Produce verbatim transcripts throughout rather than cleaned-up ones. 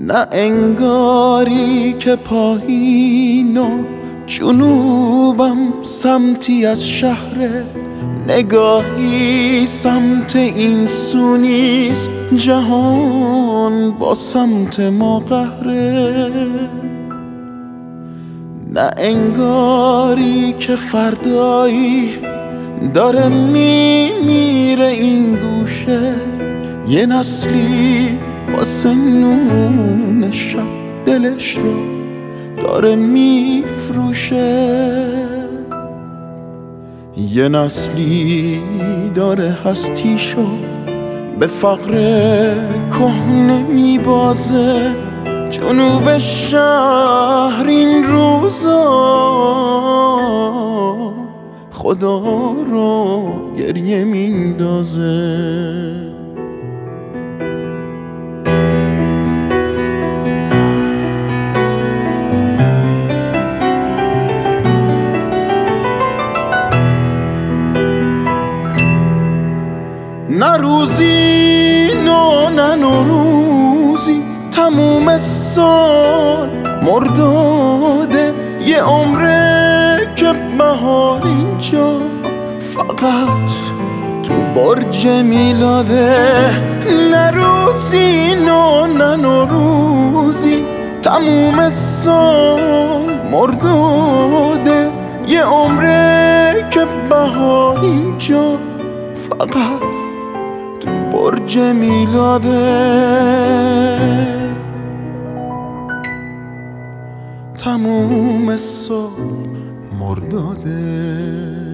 نه انگاری که پایین و جنوبم سمتی از شهر، نگاهی سمت این سو نیست، جهان با سمت ما قهره. نه انگاری که فردایی داره میمیره این گوشه، یه نسلی واسه نون شب دلش رو داره میفروشه، یه نسلی داره هستیشو به فقر کهنه میبازه. جنوب شهر این روزا خدا رو گریه میندازه. نه روزی نو نه نوروزی، تموم سال مرداده، یه عمره که بهار اینجا فقط تو برج میلاده. نه روزی نو نه نوروزی، تموم سال مرداده، یه عمره که بهار اینجا فقط تو برج میلاده. تموم سال مرداده.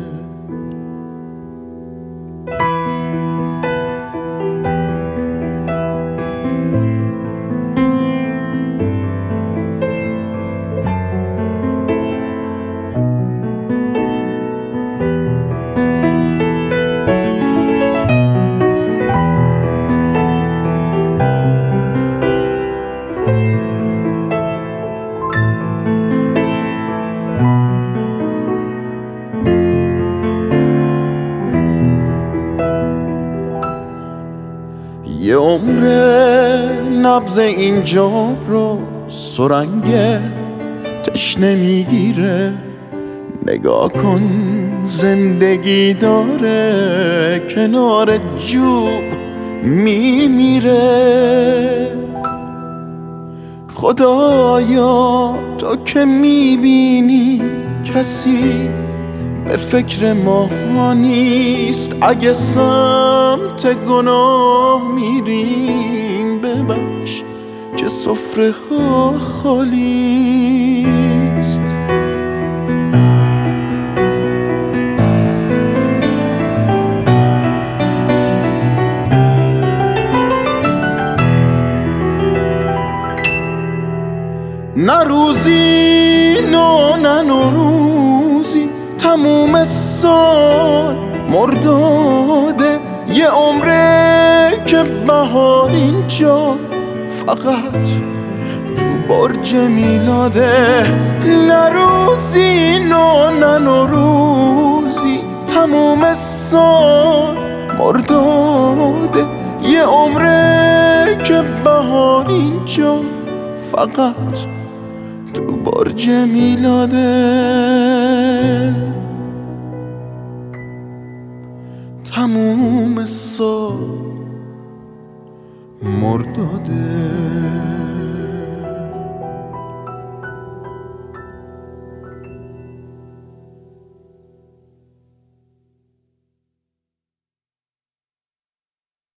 یه عمره نبض اینجا رو سرنگ تشنه میگیره، نگاه کن زندگی داره کنار جوب میمیره. خدایا تو که میبینی کسی به فکر ما نیست، اگه سمت گناه میریم ببخش که سفره ها خالیست. نه روزی نو نه نوروزی، تموم سال مرداده، یه عمره که بهار اینجا فقط تو برج میلاده. نه روزی نو نه نوروزی، تموم سال مرداده، یه عمره که بهار اینجا فقط تو برج میلاده. تموم سال مرداده.